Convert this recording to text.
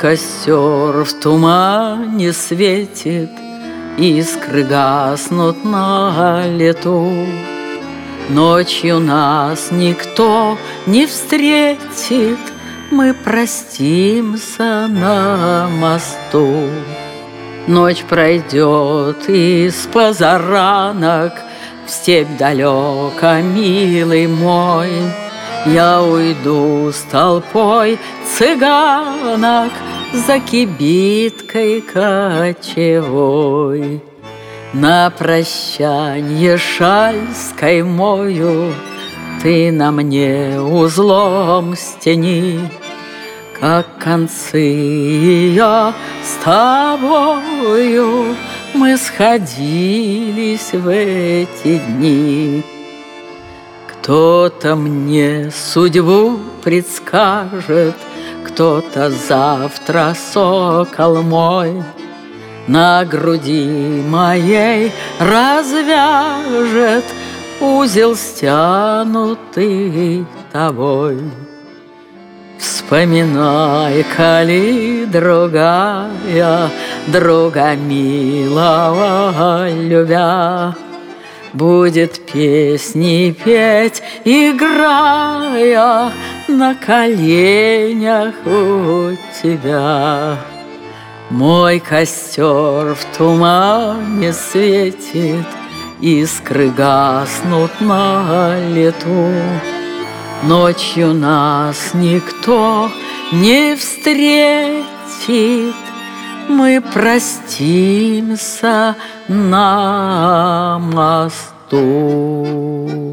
костер в тумане светит, искры гаснут на лету. Ночью нас никто не встретит, мы простимся на мосту. Ночь пройдет из позаранок в степь далеко, милый мой. Я уйду с толпой цыганок за кибиткой кочевой. На прощанье шаль скаймою ты на мне узлом стяни, как концы ее с тобою мы сходились в эти дни. Кто-то мне судьбу предскажет, кто-то завтра сокол мой на груди моей развяжет узел, стянутый тобой. Вспоминай, коли другая, друга милого любя, будет песни петь, играя на коленях у тебя. Мой костер в тумане светит, искры гаснут на лету. Ночью нас никто не встретит, мы простимся на мосту.